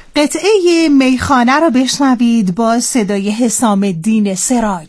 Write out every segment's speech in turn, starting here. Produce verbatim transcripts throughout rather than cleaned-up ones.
قطعه میخانه رو بشنوید با صدای حسام الدین سراج.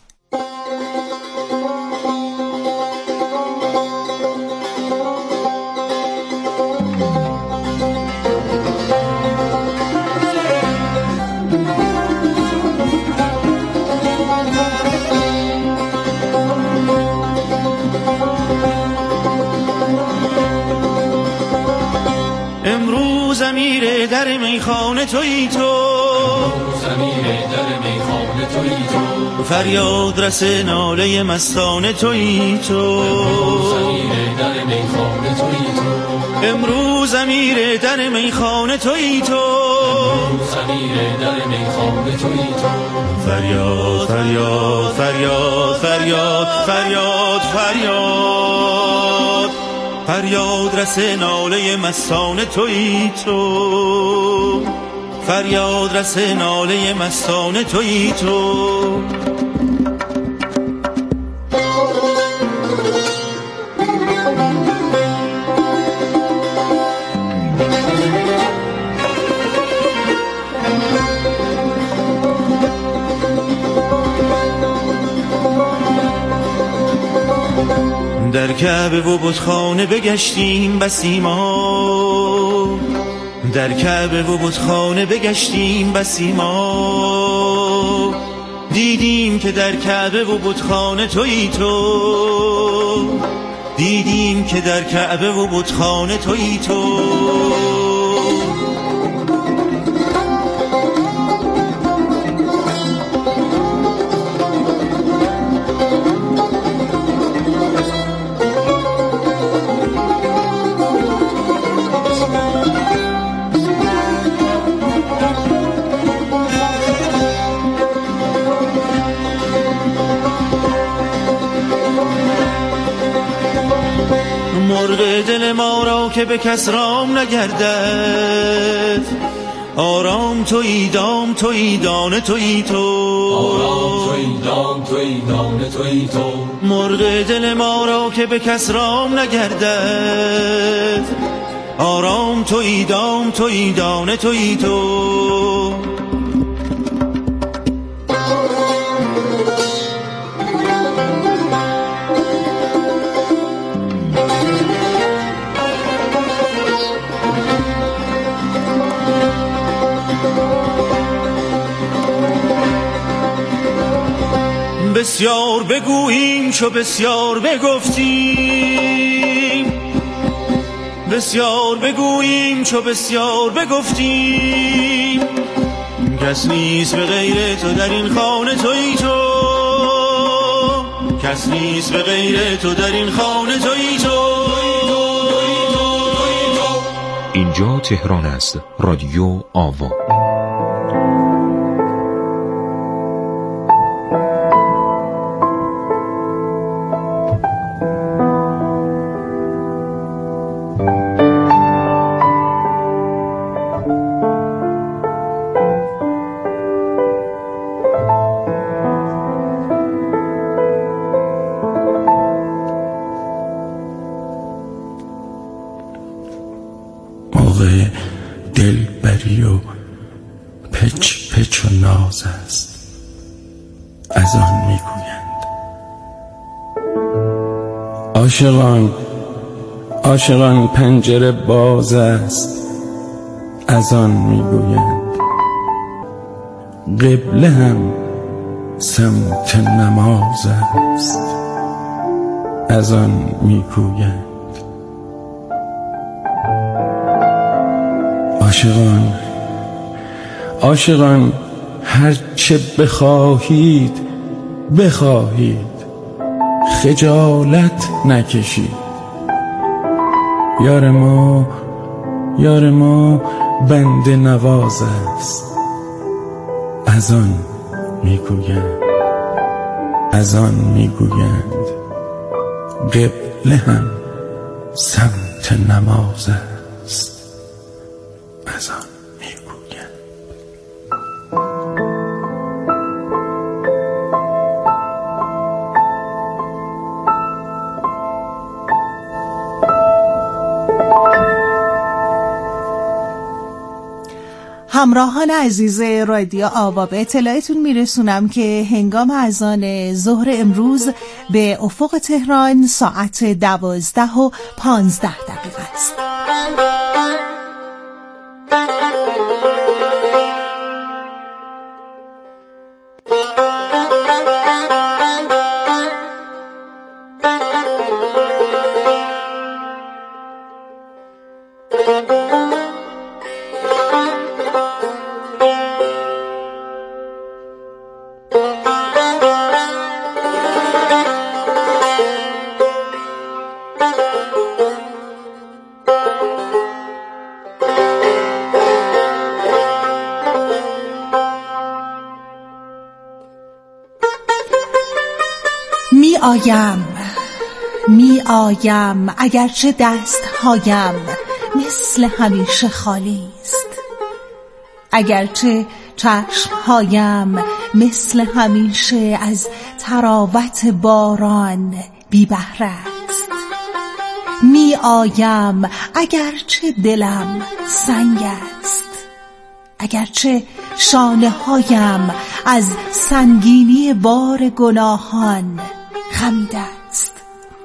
زمیر در میخانه تویی تو، زمیر در میخانه تویی تو، فریاد رس ناله مستانه تویی تو، زمیر در میخانه تویی تو، امروز زمیر در میخانه تویی تو، زمیر در میخانه تویی تو، فریاد فریاد فریاد فریاد فریاد فریاد فریاد رس ناله مستانه تویی تو، فریاد رس ناله مستانه تویی تو. در کعبه و بتخانه بگشتیم بسی ما، در کعبه و بتخانه بگشتیم بسی ما، دیدیم که در کعبه و بتخانه تویی تو، دیدیم که در کعبه و بتخانه تویی تو. مرغ دل ما را که به کس رام نگردد، آرام تویی دام تویی دانه تویی تو، آرام تویی دام تویی دانه تویی تو، مرغ دل ما را که به کس رام نگردد، آرام تویی دام تویی دانه تویی تو. بسیار بگوییم چو بسیار بگفتیم، بسیار بگوییم چو بسیار بگفتیم، کس نیست به غیر تو در این خانه تویی تو، کس نیست به غیر تو در این خانه تویی تو. اینجا تهران است، رادیو آوا. دلبری و پچ پچ و ناز است، از آن میگویند. عاشقان عاشقان پنجره باز است، از آن میگویند. قبله هم سمت نماز است، از آن میگویند. عاشقان عاشقان هر چه بخواهید بخواهید، خجالت نکشید. یار ما یار ما بنده نواز است، از آن میگویند. از آن میگویند. قبله هم سمت نماز است، از آن میگویند. همراهان عزیز رادیو آوا، به اطلاعتون میرسونم که هنگام اذان ظهر امروز به افق تهران ساعت دوازده و پانزده دقیقه است. می آیم می آیم اگرچه دستهایم مثل همیشه خالی است، اگرچه چشمهایم مثل همیشه از تراوت باران بی بهره است. می آیم اگرچه دلم سنگ است، اگرچه شانه هایم از سنگینی بار گناهان خمیده است.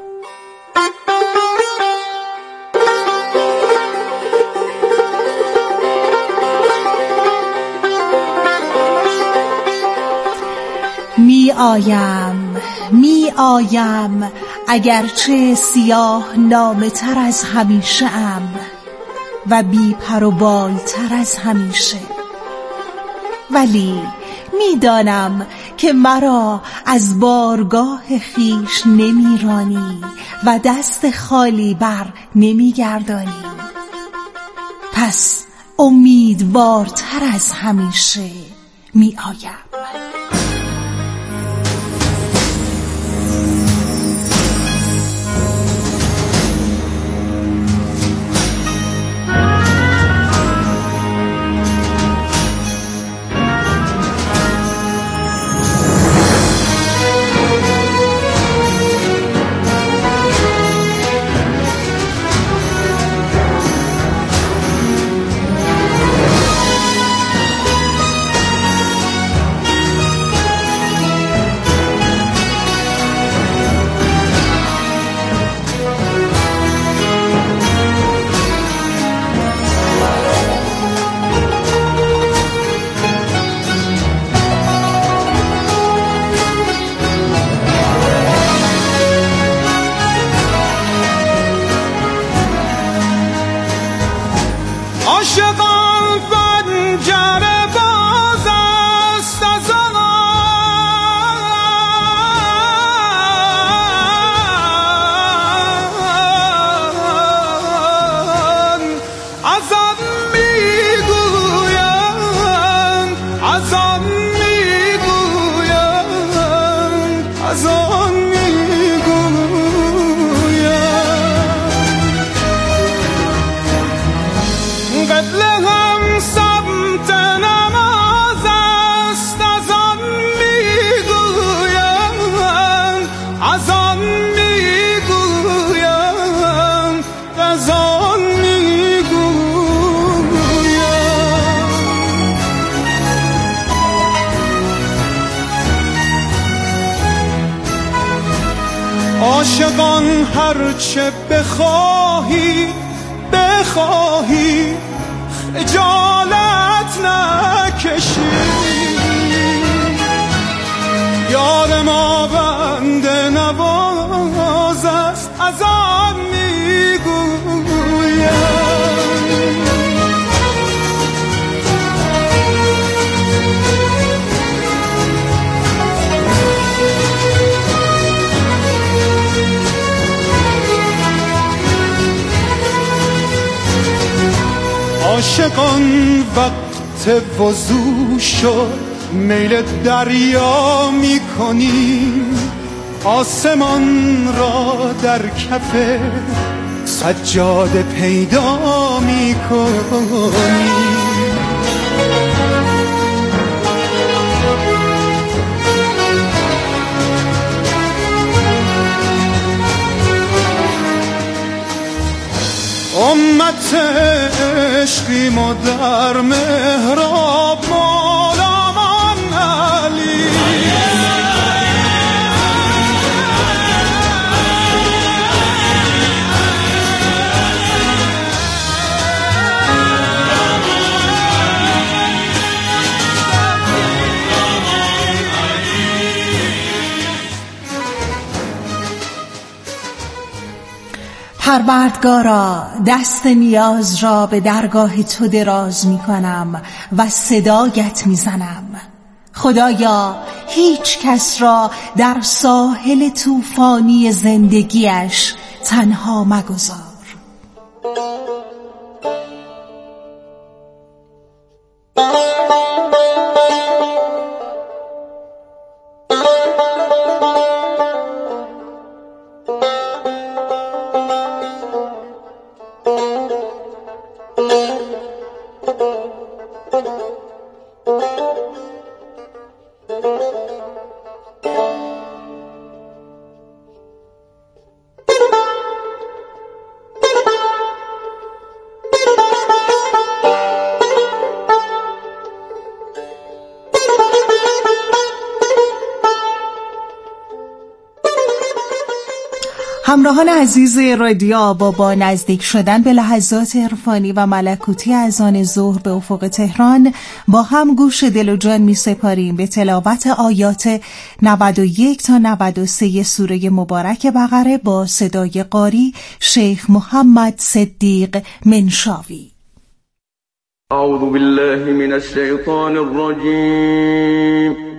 می آیم می آیم اگرچه سیاه نامه تر از همیشه ام و بی پر و بال تر از همیشه، ولی میدانم که مرا از بارگاه خیش نمیرانی و دست خالی بر نمیگردانی. پس امیدوارتر از همیشه می آیم. عاشقان پنجره باز است از آن، از آن میگویند، از آن میگویند، از آن قبل هم سمت نماز است، از آن میگویند، از آن میگویند، از آن میگویند. عاشقان هرچه بخواهی بخواهی خجالت نکشی، یار ما بنده نواز است، از آن میگویم. عاشقان وقت وضو شد میل دریا می کنیم، آسمان را در کف سجاده پیدا می کنیم. امت خط عشقیم و در محراب مولا من علی. پروردگارا، دست نیاز را به درگاه تو دراز می کنم و صدایت می زنم. خدایا، هیچ کس را در ساحل طوفانی زندگیش تنها مگذار. همراهان عزیز رادیو آوا، با نزدیک شدن به لحظات عرفانی و ملکوتی اذان ظهر به افق تهران با هم گوش دل و جان می سپاریم به تلاوت آیات نود و یک تا نود و سه سوره مبارک بقره با صدای قاری شیخ محمد صدیق منشاوی. اعوذ بالله من الشیطان الرجیم.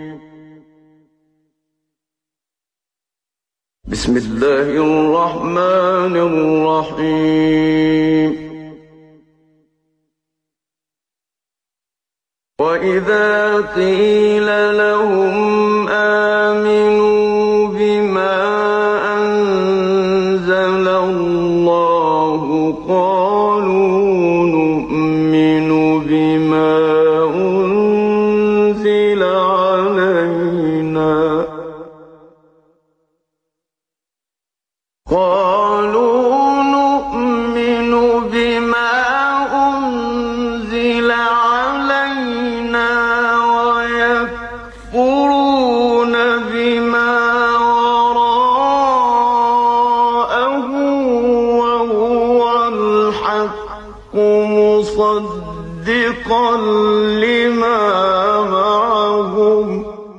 بسم الله الرحمن الرحيم. وإذا قيل لهم آمنوا بما أنزل الله قالوا نؤمن بما أنزل علينا قالوا نؤمن بما أنزل علينا ويكفرون بما وراءه وهو الحق مصدقا لما معهم.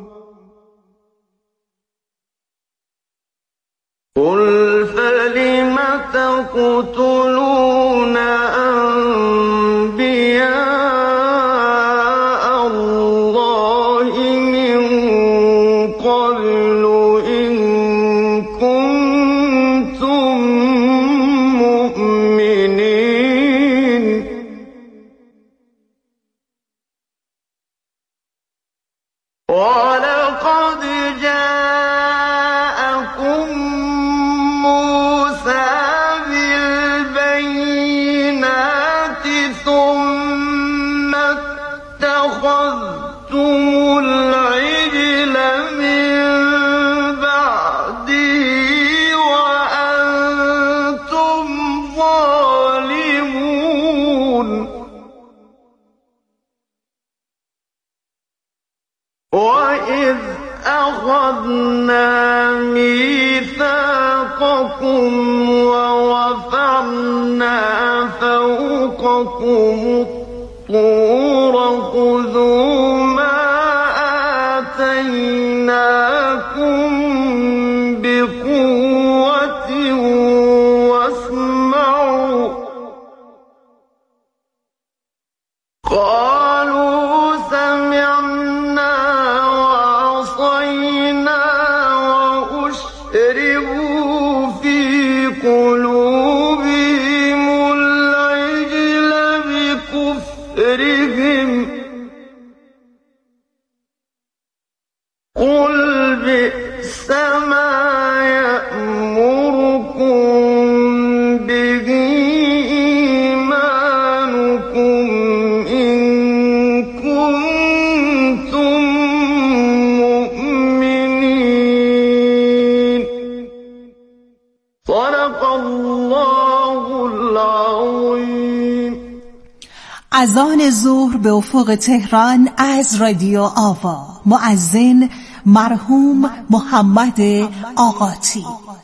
قل فلم تقتلون أنبياء الله من قبل إن كنتم مؤمنين. ولقد جاءكم موسى بالبينات ثم اتخذتم العجل من بعده وأنتم ظالمون. وإذ أخذنا ميثاقكم وَرَفَعْنَا فَوْقَكُمُ الطُّورَ خُذُوا مَا آتَيْنَاكُمْ بِقُوَّةٍ وَاسْمَعُوا. قَالُوا سَمِعْنَا وَعَصَيْنَا وَأُشْرِبُوا فِي قُلُوبِهِمُ الْعِجْلَ بِكُفْرِهِمْ. قُلْ بِئْسَ مَا يَأْمُرُكُم بِهِ إِيمَانُكُمْ إِن كُنتُم مُّؤْمِنِينَ. صدق الله العظيم. اذان ظهر به افق تهران از رادیو آوا. مؤذن مرحوم محمد آقاتی.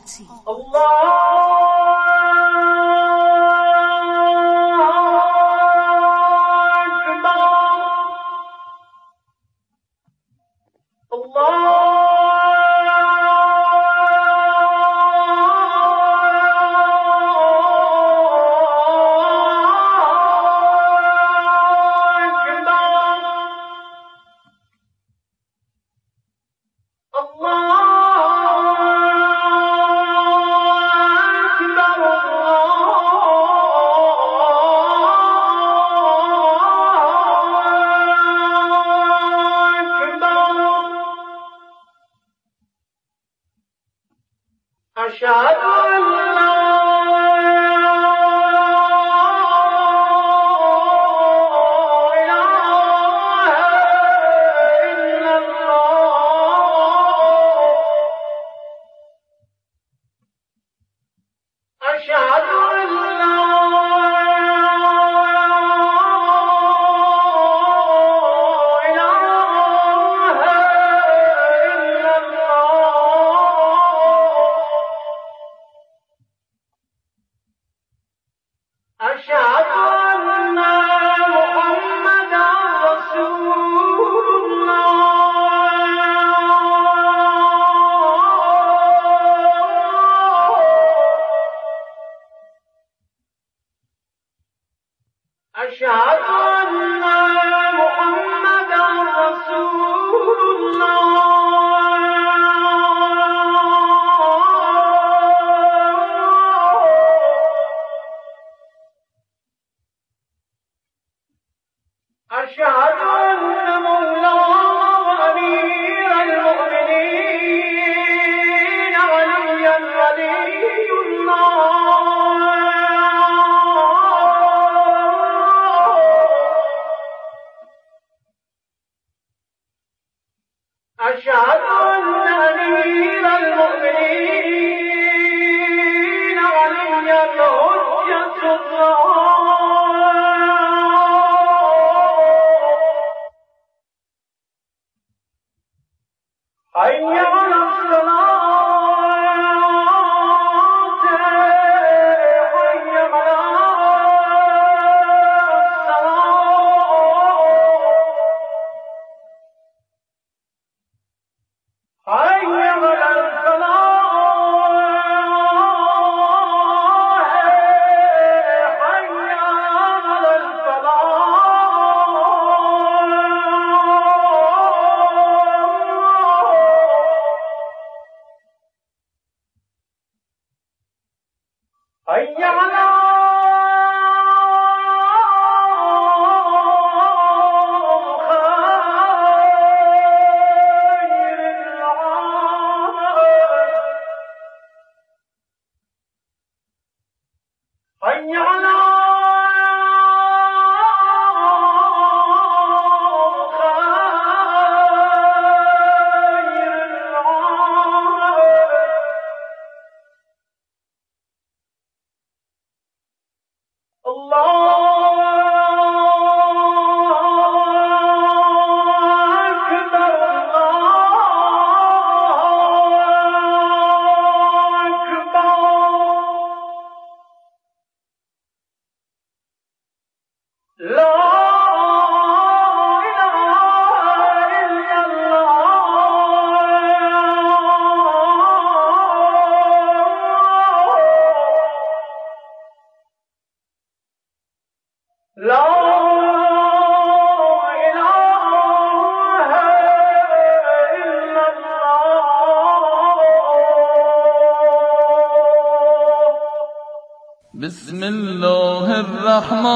بسم الله الرحمن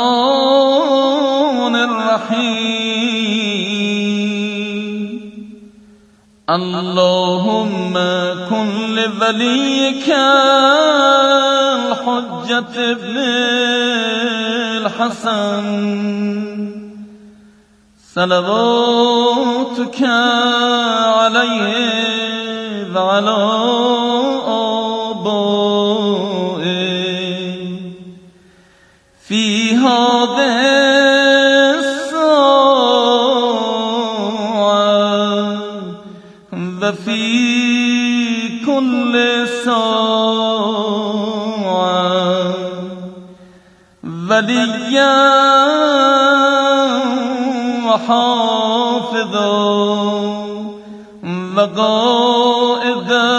الرحیم اللهم كن لوليك الحجة ابن الحسن صلواتك عليه وعلى آبائه في هذه وفي كل ساعة وليا وحافظا وقائدا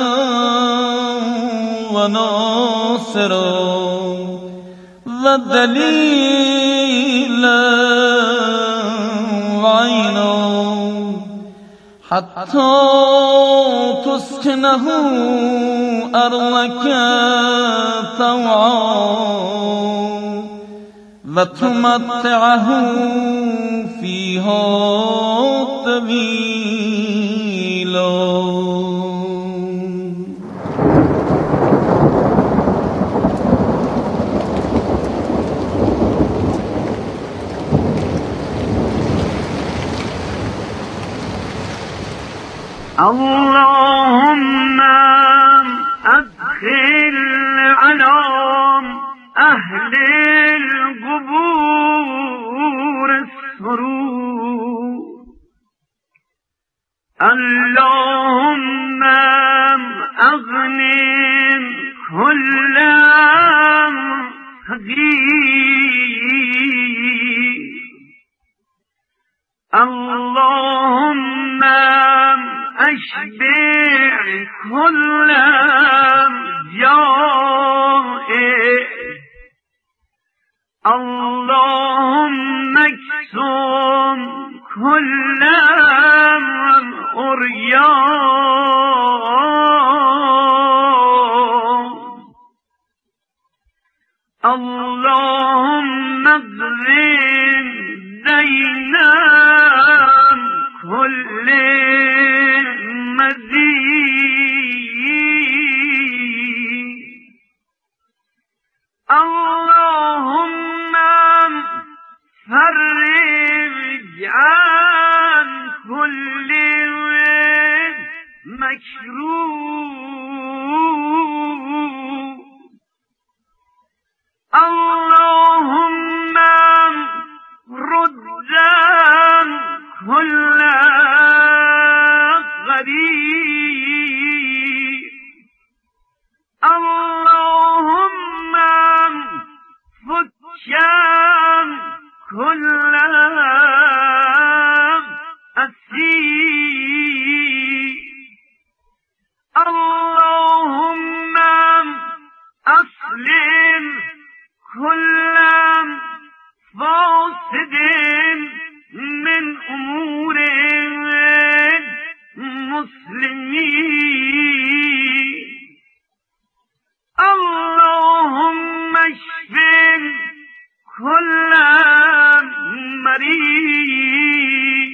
وناصرا ودليلا وعينا حتى تسكنه أرضك طوعا وتمتعه فيها طويلا. اللهم أدخل على أهل القبور السرور. اللهم أغني كل فقير. اللهم أشبع كل جائع. اللهم اكسم كل عريان. اللهم اغفر دينا كل مزيد. اللهم فرج عن كل مكروه. اللهم رد كل غريب. اللهم فك كل أسير. اللهم أسلم كل فاسد من أمور المسلمين. اللهم اشف كل مريض.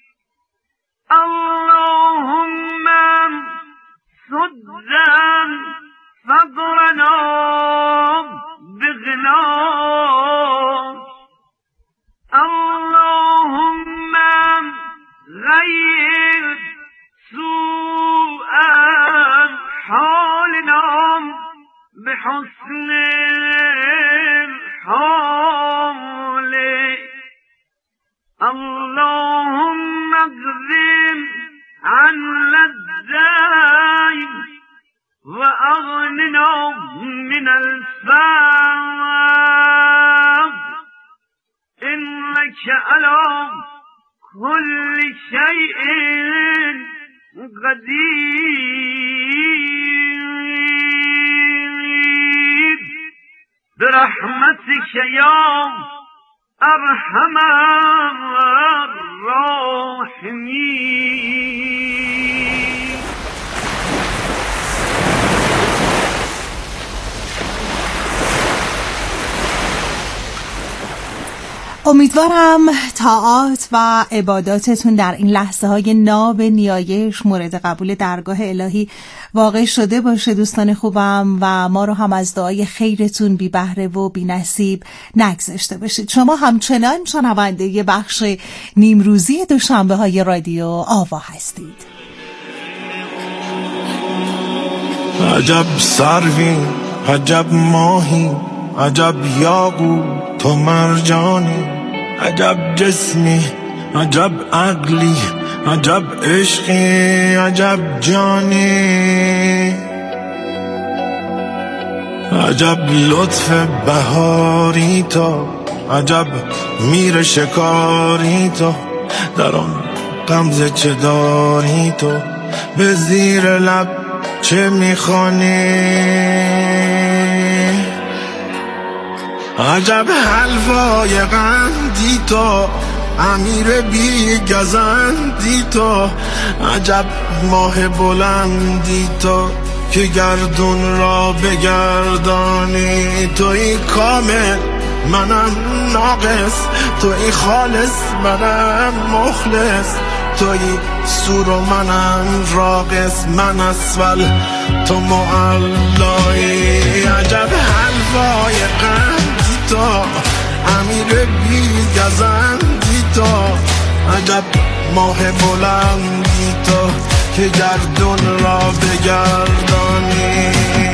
اللهم سد فقرنا بغناء. اللهم غير سوء حالنا بحسن حال. اللهم اقضم عن الدين وأغننا من الفقر. إنك على كل شيء قدير. برحمتك يا أرحم الراحمين. امیدوارم طاعات و عباداتتون در این لحظه های ناب نیایش مورد قبول درگاه الهی واقع شده باشه دوستان خوبم و ما رو هم از دعای خیرتون بی بهره و بی نصیب نگذاشته باشید. شما همچنان شنونده بخش نیمروزی دوشنبه های رادیو آوا هستید. عجب سروی، عجب ماهی، عجب یاقوت و مرجانی، عجب جسمی، عجب عقلی، عجب عشقی عجب جانی، عجب لطف بهاری تو، عجب میر شکاری تو، در آن غمزه چه داری تو، به زیر لب چه میخوانی. عجب حلوای قندی تو، امیر بی گزندی تو، عجب ماه بلندی تو که گردون را بگردانی. توی کامل منم ناقص، توی خالص منم مخلص، توی سور و منم راقص، من اسفل تو معلایی. عجب حلوای قندی تو، امیر بی گزندی تو، عجب ماه بلندی تو که گردون را بگردانی.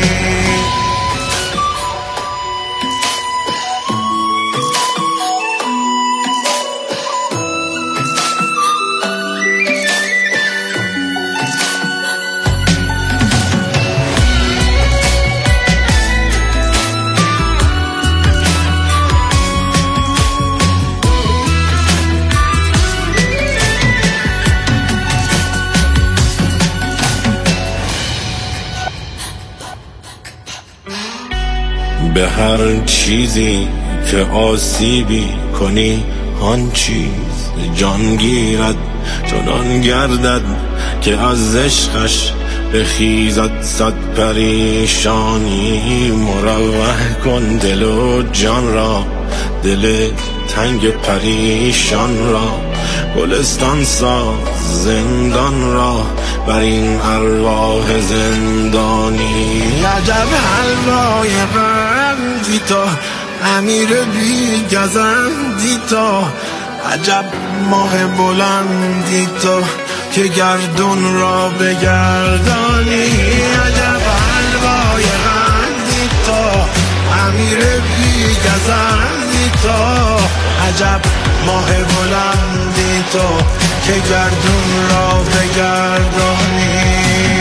به هر چیزی که آسیبی کنی آن چیز جان گیرد، چنان گردد که از عشقش بخیزد صد پریشانی. مروح کن دل و جان را، دل تنگ پریشان را، گلستان ساز زندان را بر این ارواح زندانی. عجب حلوای قندی تو، امیر بی گزندی تو، عجب ماه بلندی تو که گردون را بگردانی. عجب حلوای قندی تو، امیر بی گزندی تو، عجب ماه بلندی تو که گردون را بگردانی.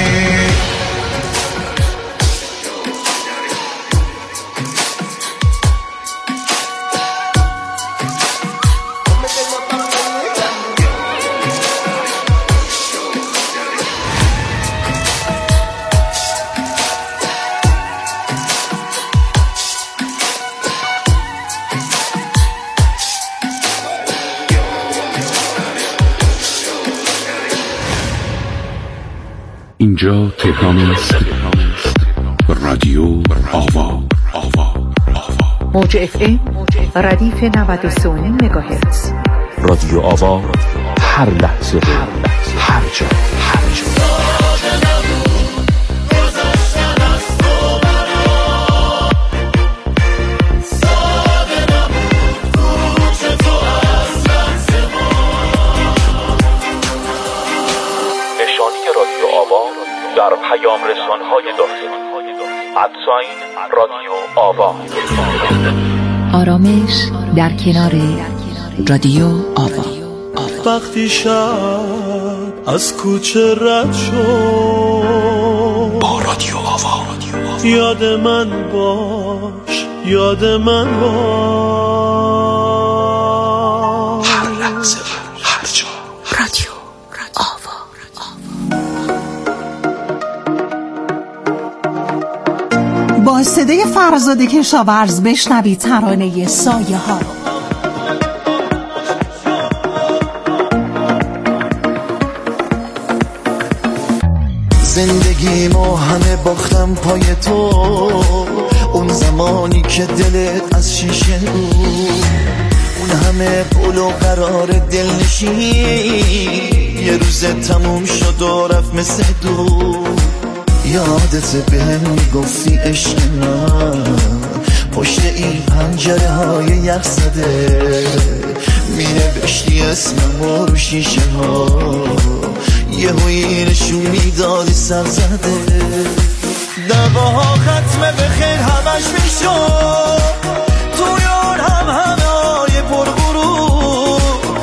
اینجا تهران است. رادیو آوا. موج اف ام ردیف نود و سه و نیم مگاهرتز. رادیو آوا، هر لحظه هر جا هر جا. در پیام رسان‌های داخلی ادساین رادیو آوا. آرامش در کنار رادیو آوا. وقتی شب از کوچه رد شد با رادیو آوا، یاد من باش، یاد من باش، هر لحظه هر جا. رادیو آوا. با صدای فرزاد کشاورز بشنوید ترانه سایه ها. زندگیمو همه باختم پای تو، اون زمانی که دلت از شیشه بود، اون همه قول و قرار دلنشین یه روز تموم شد و رفت مثل دو. یادت بهم میگفتی عشق من پشت این پنجره های یخ زده، مینوشتی اسمم رو شیشه ها، یه هوی نشون میدادی سر زده. دواها ختمه به خیر همش میشد،